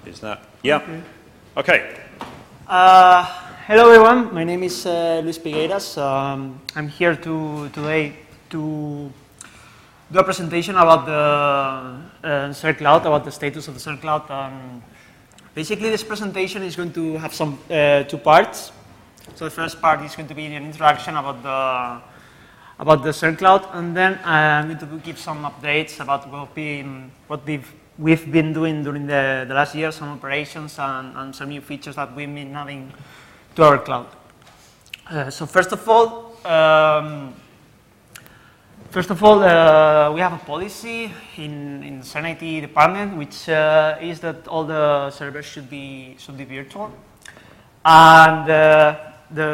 Is that? Yeah. Okay. Hello everyone, my name is Luis Pigueiras. I'm here today to do a presentation about the CERN Cloud, about the status of the CERN Cloud. Basically this presentation is going to have some two parts. So the first part is going to be an introduction about the CERN Cloud, and then I'm going to give some updates about what we've been doing during the last year, some operations and some new features that we've been adding to our cloud. So first of all, we have a policy in the CERN IT department, which is that all the servers should be virtual, and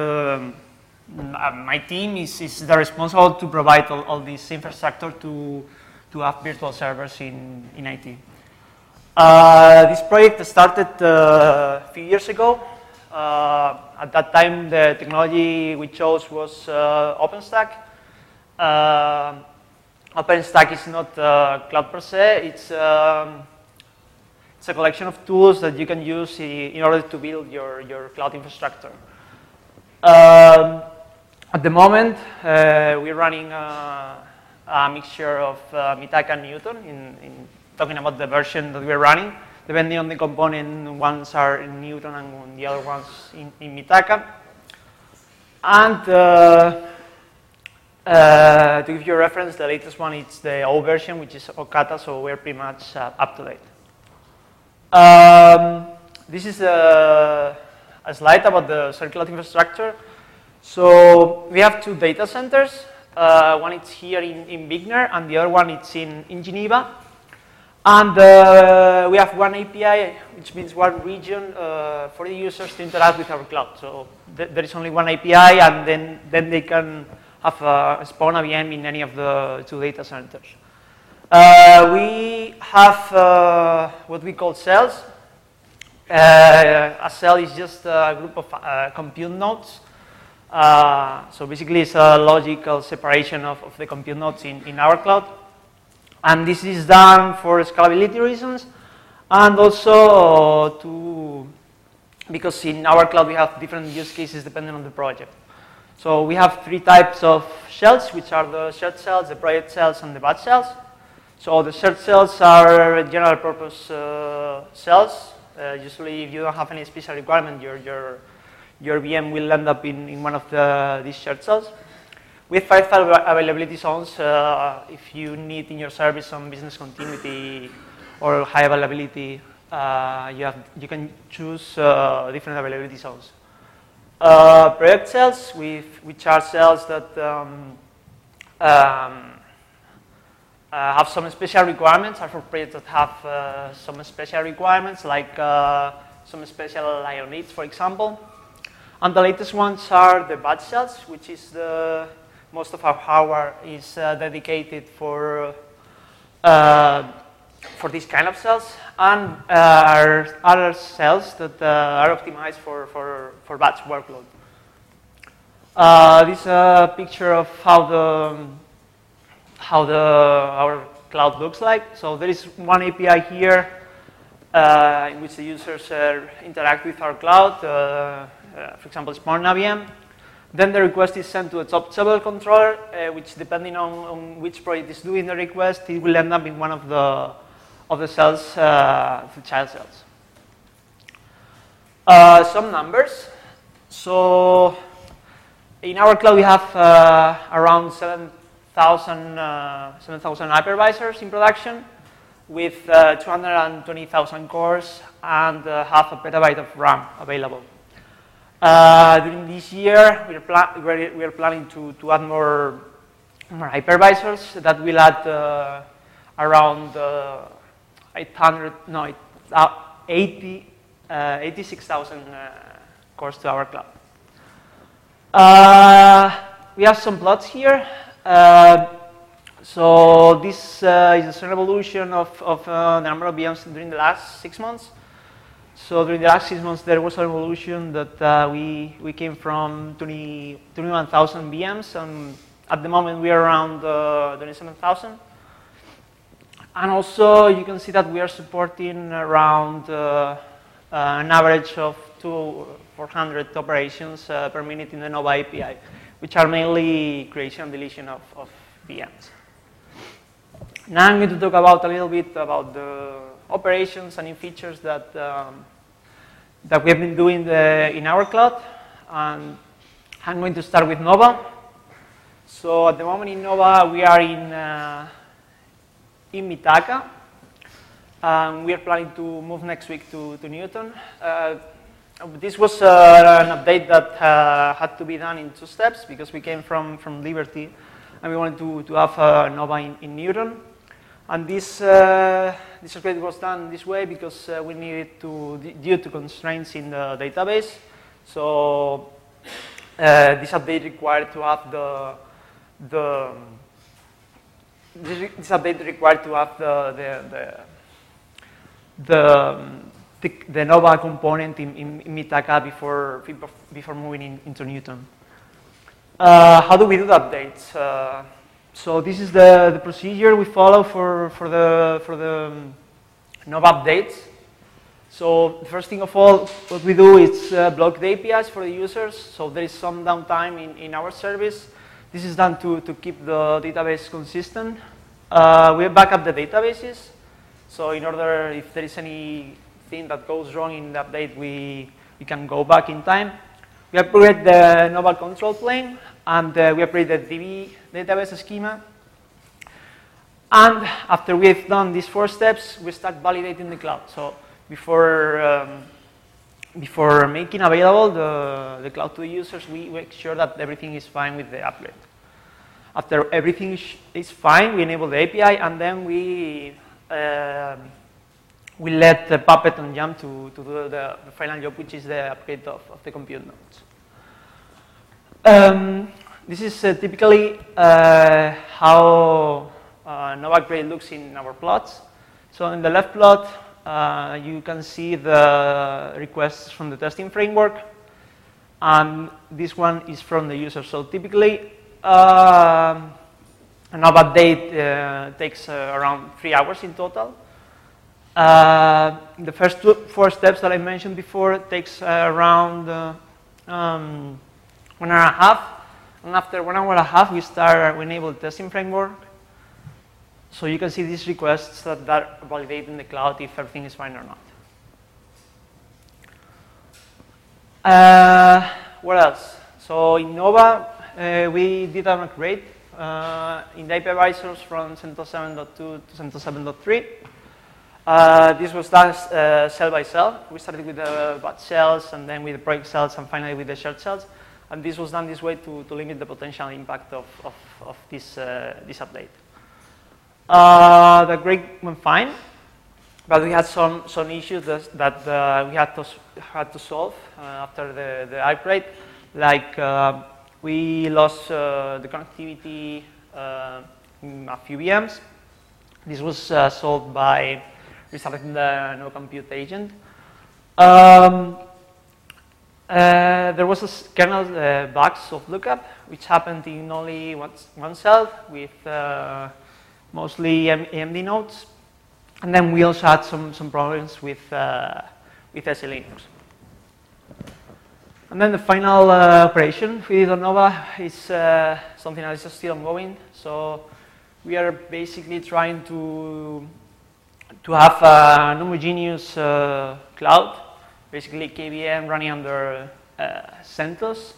my team is responsible to provide all this infrastructure to have virtual servers in IT. This project started a few years ago. At that time, the technology we chose was OpenStack. OpenStack is not cloud per se. It's a collection of tools that you can use in order to build your cloud infrastructure. At the moment, we're running a mixture of Mitaka and Newton in talking about the version that we're running. Depending on the component, ones are in Newton and the other ones in Mitaka. And to give you a reference, the latest one is the old version, which is Okata, so we're pretty much up to date. This is a slide about the CERN Cloud infrastructure. So we have two data centers. One is here in Bigner, and the other one is in Geneva. And we have one API, which means one region for the users to interact with our cloud. So there is only one API, and then they can have spawn a VM in any of the two data centers. We have what we call cells. A cell is just a group of compute nodes. So basically, it's a logical separation of the compute nodes in our cloud. And this is done for scalability reasons, and also because in our cloud we have different use cases depending on the project. So we have three types of shells, which are the shared cells, the project cells, and the batch cells. So the shared cells are general purpose cells. Usually, if you don't have any special requirement, your VM will end up in one of these shared cells. With 5 availability zones, if you need in your service some business continuity or high availability, you can choose different availability zones. Project cells, which are cells that have some special requirements, are for projects that have some special requirements, like some special I/O needs, for example. And the latest ones are the batch cells, which is most of our hardware is dedicated for these kind of cells, and other cells that are optimized for batch workload. This is a picture of how our cloud looks like. So there is one API here in which the users interact with our cloud. For example, spawn a VM. Then the request is sent to a top-level controller, which, depending on which project is doing the request, it will end up in one of the cells, the child cells. Some numbers. So in our cloud, we have around 7,000 hypervisors in production, with 220,000 cores and half a petabyte of RAM available. During this year, we are planning to add more hypervisors that will add around 86,000 cores to our cloud. We have some plots here. So this is a certain evolution of the number of VMs during the last 6 months. So during the last 6 months, there was an evolution that we came from 21,000 VMs, and at the moment we are around 27,000. And also, you can see that we are supporting around an average of 400 operations per minute in the Nova API, which are mainly creation and deletion of VMs. Now I'm going to talk about a little bit about the operations and new features that that we have been doing in our cloud. And I'm going to start with Nova. So at the moment in Nova, we are in Mitaka. We are planning to move next week to Newton. This was an update that had to be done in 2 steps because we came from Liberty and we wanted to have Nova in Newton. And this upgrade was done this way because we needed to, due to constraints in the database. So this update required to have the Nova component in Mitaka before moving into Newton. How do we do the updates? So this is the procedure we follow for the Nova updates. So the first thing of all, what we do is block the APIs for the users. So there is some downtime in our service. This is done to keep the database consistent. We back up the databases. So in order, if there is anything that goes wrong in the update, we can go back in time. We upgrade the Nova control plane, and we upgrade the DB database schema. And after we've done these 4 steps, we start validating the cloud. So before making available the cloud to the users, we make sure that everything is fine with the upgrade. After everything is fine, we enable the API, and then we let the Puppet and Jump to do the final job, which is the upgrade of the compute nodes. This is typically how Nova upgrade looks in our plots. So in the left plot, you can see the requests from the testing framework, and this one is from the user. So typically, a Nova update takes around 3 hours in total. The first 4 steps that I mentioned before takes around 1.5 hours, and after 1.5 hours, we enable the testing framework. So you can see these requests that are validating the cloud if everything is fine or not. What else? So in Nova, we did an upgrade in the hypervisors from CentOS 7.2 to CentOS 7.3. This was done cell by cell. We started with the batch cells, and then with the project cells, and finally with the shared cells. And this was done this way to limit the potential impact of this update. The upgrade went fine, but we had some issues that we had to solve after the upgrade. Like we lost the connectivity in a few VMs. This was solved by restarting the no compute agent. There was a kernel bugs of lookup, which happened in only one cell with mostly AMD nodes, and then we also had some problems with SE Linux. And then the final operation we did on Nova is something that is still ongoing. So we are basically trying to have an homogeneous cloud, basically KVM running under CentOS.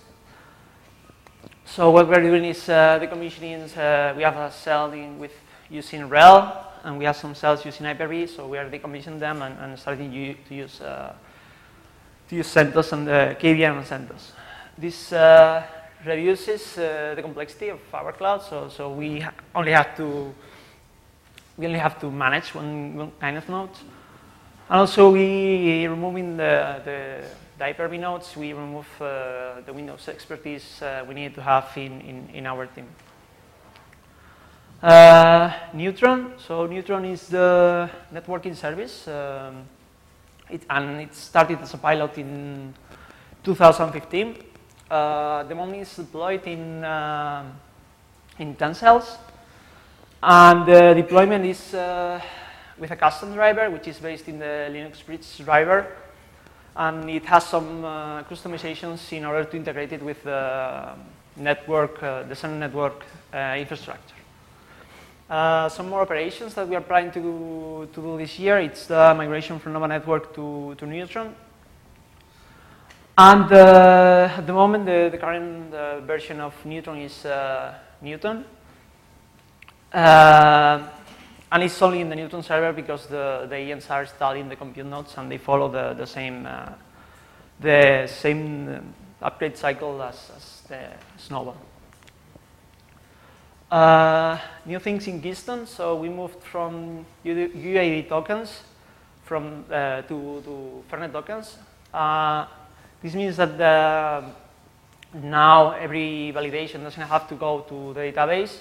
So what we're doing is decommissioning. We have a cell using RHEL, and we have some cells using Hyper-V. So we are decommissioning them and starting to use CentOS and KVM on CentOS. This reduces the complexity of our cloud. So we only have to manage one kind of node. And also, we removing the Hyper-V nodes, we remove the Windows expertise we need to have in our team. Neutron. So Neutron is the networking service, and it started as a pilot in 2015. The moment it's deployed in 10 cells. And the deployment is with a custom driver, which is based in the Linux Bridge driver. And it has some customizations in order to integrate it with the network, the Sun network infrastructure. Some more operations that we are planning to do this year. It's the migration from Nova Network to Neutron. And at the moment, the current version of Neutron is Newton. And it's only in the Newton server because the agents are installed in the compute nodes and they follow the same upgrade cycle as the SNOVA. New things in Keystone. So we moved from UID tokens to Fernet tokens. This means that now every validation doesn't have to go to the database.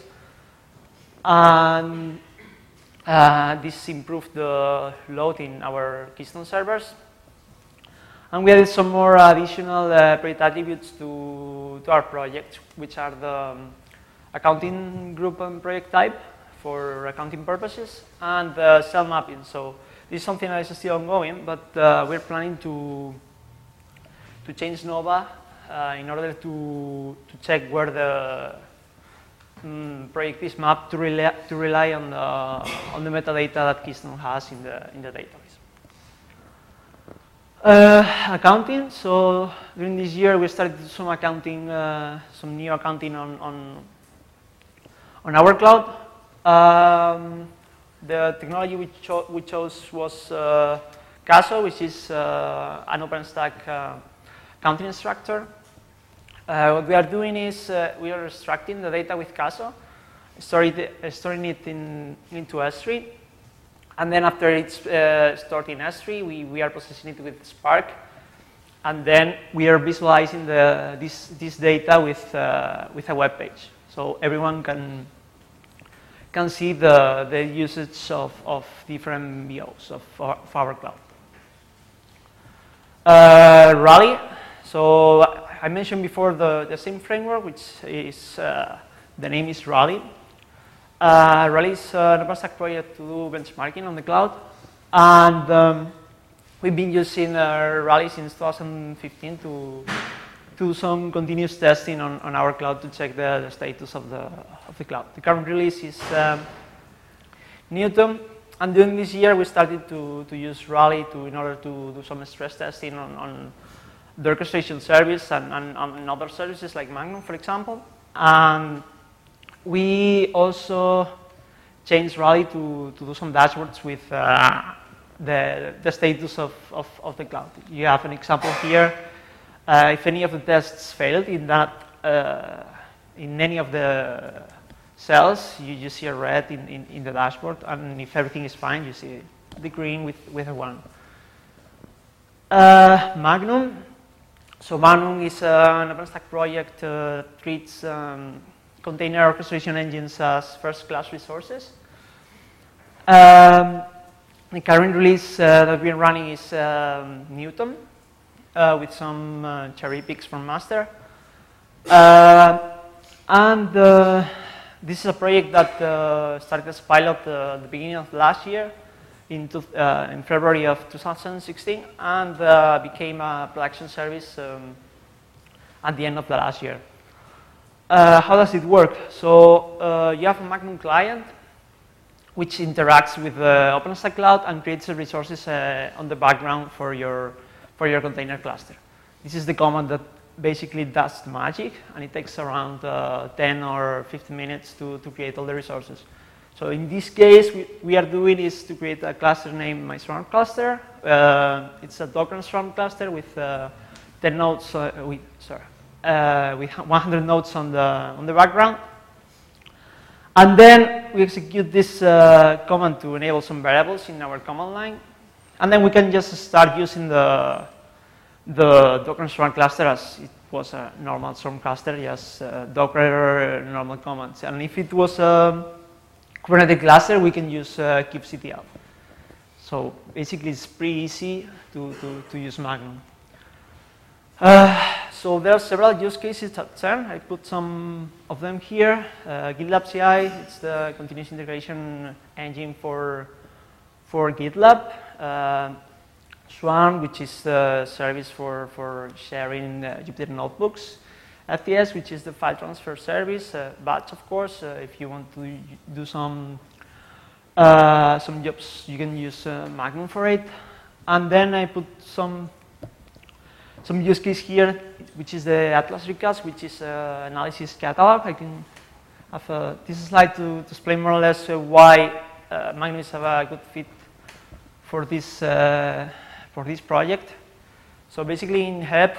And this improved the load in our Keystone servers. And we added some more additional project attributes to our project, which are the accounting group and project type for accounting purposes, and the cell mapping. So this is something that is still ongoing, but we're planning to change Nova in order to check where the project is mapped to rely on the metadata that Keystone has in the database. Accounting. So during this year, we started to do some accounting, some new accounting on our cloud. The technology we chose was Caso, which is an OpenStack accounting instructor. What we are doing is we are extracting the data with Caso, storing it into S3, and then after it's stored in S3, we are processing it with Spark, and then we are visualizing this data with a web page, so everyone can see the usage of different VOs of our cloud. Rally. So I mentioned before the same framework, which is the name is Rally. Rally is an OpenStack project to do benchmarking on the cloud, and we've been using Rally since 2015 to do some continuous testing on our cloud to check the status of the cloud. The current release is Newton, and during this year we started to use Rally in order to do some stress testing on the orchestration service and other services like Magnum, for example. And we also changed Rally to do some dashboards with the status of the cloud. You have an example here. If any of the tests failed in any of the cells, you see a red in the dashboard, and if everything is fine, you see the green with a 1. Magnum. So Magnum is an OpenStack project treats container orchestration engines as first-class resources. The current release that we're running is Newton with some cherry picks from master. And this is a project that started as pilot at the beginning of last year, in February of 2016, and became a production service at the end of the last year. How does it work? So you have a Magnum client which interacts with the OpenStack cloud and creates the resources on the background for your container cluster. This is the command that basically does the magic, and it takes around 10 or 15 minutes to create all the resources. So in this case, we are doing is to create a cluster named My Swarm cluster. It's a Docker Swarm cluster with 10 nodes. With 100 nodes on the background, and then we execute this command to enable some variables in our command line, and then we can just start using the Docker Swarm cluster as it was a normal Swarm cluster, just Docker normal commands. And if it was a Kubernetes cluster, we can use kubectl. So basically, it's pretty easy to use Magnum. So there are several use cases at CERN. I put some of them here. GitLab CI, it's the continuous integration engine for GitLab. Swarm, which is the service for sharing Jupyter notebooks. FTS, which is the file transfer service. Batch, of course, if you want to do some jobs, you can use Magnum for it. And then I put some use case here, which is the Atlas Recast, which is analysis catalog. I can have this slide to explain more or less why Magnum is a good fit for this project. So basically, in HEP,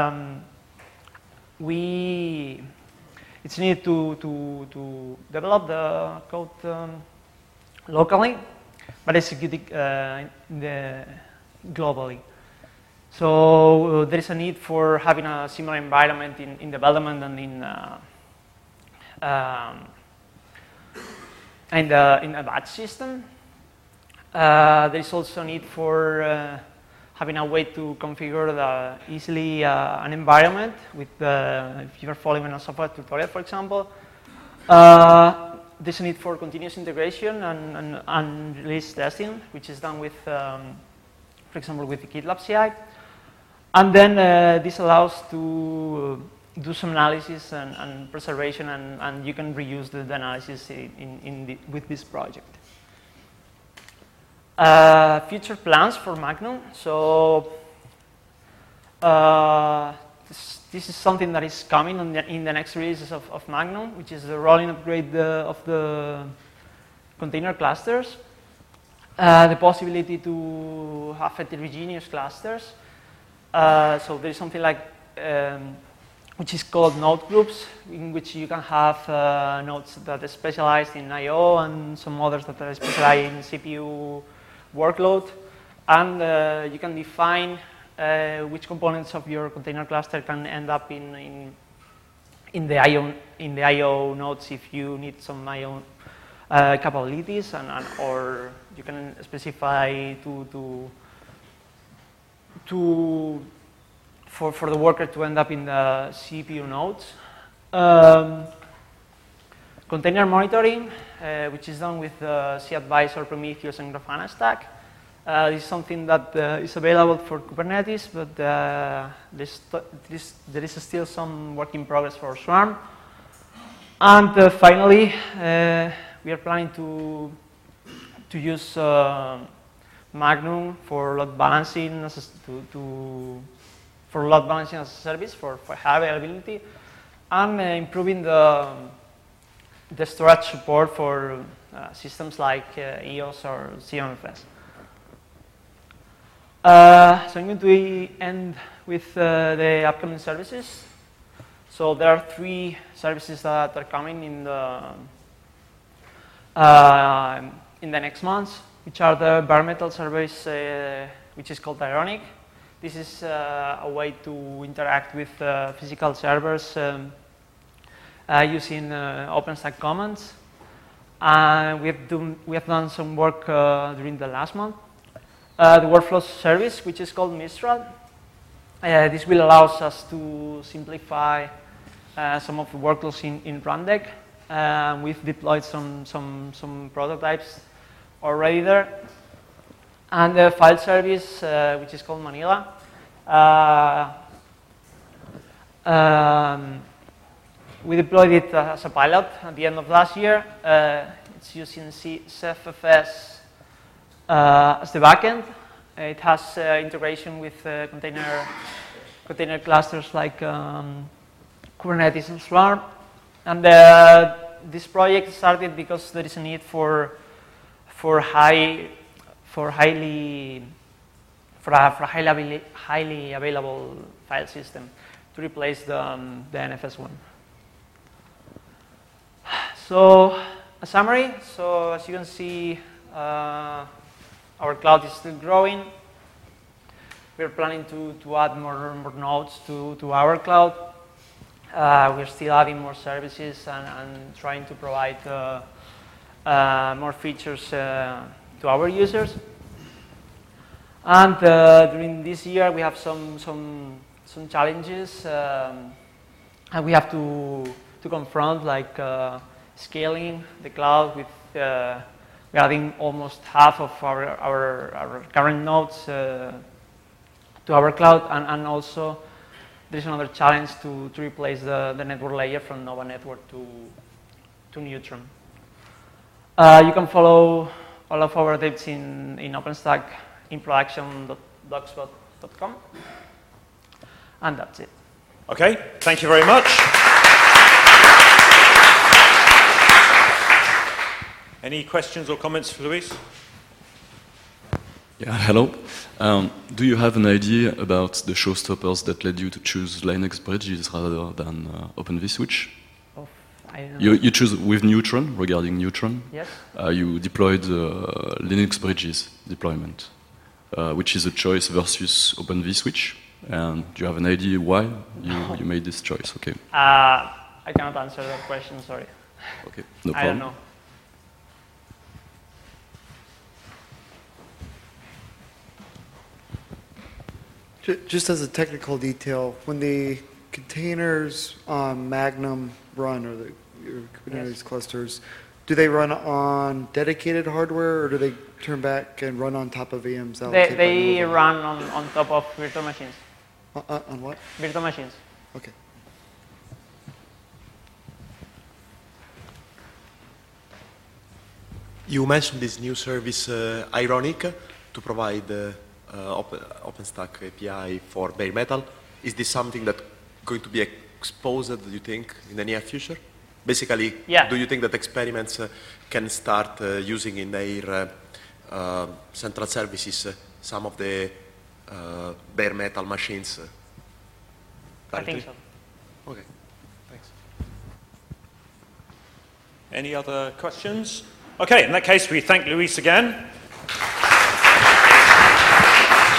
it's needed to develop the code locally, but execute it globally. So there is a need for having a similar environment in development and in a batch system. There is also a need for having a way to configure easily an environment with if you're following a software tutorial, for example. There's a need for continuous integration and release testing, which is done with, for example, with the GitLab CI. And then this allows to do some analysis and preservation, and you can reuse the analysis with this project. Future plans for Magnum. So this is something that is coming in the next releases of Magnum, which is the rolling upgrade of the container clusters. The possibility to have heterogeneous clusters. So there is something like which is called node groups, in which you can have nodes that are specialized in I/O and some others that are specialized in CPU workload, and you can define which components of your container cluster can end up in the I/O nodes if you need some I/O capabilities, or you can specify for the worker to end up in the CPU nodes. Container monitoring, which is done with cAdvisor, Prometheus, and Grafana stack. This is something that is available for Kubernetes, but there is still some work in progress for Swarm. And finally, we are planning to use Magnum for load balancing as a service for high availability, and improving the storage support for systems like EOS or CMFS. So I'm going to end with the upcoming services. So there are 3 services that are coming in the next months, which are the bare metal service, which is called Ironic. This is a way to interact with physical servers using OpenStack commands. We have done some work during the last month. The workflow service, which is called Mistral. This will allow us to simplify some of the workloads in Rundeck. We've deployed some prototypes already there. And the file service, which is called Manila. We deployed it as a pilot at the end of last year. It's using CFFS as the backend. It has integration with container clusters like Kubernetes and Swarm. And this project started because there is a need for a highly available file system to replace the NFS one. So a summary. So as you can see, our cloud is still growing. We're planning to add more nodes to our cloud. We're still adding more services and trying to provide more features to our users. And during this year, we have some some challenges and we have to confront, like scaling the cloud with we're adding almost half of our current nodes to our cloud, and also there's another challenge to replace the network layer from Nova Network to Neutron. You can follow all of our updates in OpenStack in production.blogspot.com, and that's it. Okay, thank you very much. Any questions or comments for Luis? Yeah, hello. Do you have an idea about the showstoppers that led you to choose Linux bridges rather than Open vSwitch? Oh, I don't know. You choose with Neutron, regarding Neutron. Yes. You deployed Linux bridges deployment, which is a choice versus Open vSwitch. And do you have an idea why you made this choice? Okay. I cannot answer that question, sorry. Okay, no problem. I don't know. Just as a technical detail, when the containers on Magnum run, or your Kubernetes clusters, do they run on dedicated hardware, or do they turn back and run on top of VMs? They run on top of virtual machines. On what? Virtual machines. Okay. You mentioned this new service, Ironic, to provide OpenStack API for bare metal. Is this something that's going to be exposed, do you think, in the near future? Basically, yeah. Do you think that experiments can start using in their central services some of the bare metal machines? I think so. Okay, thanks. Any other questions? Okay, in that case, we thank Luis again.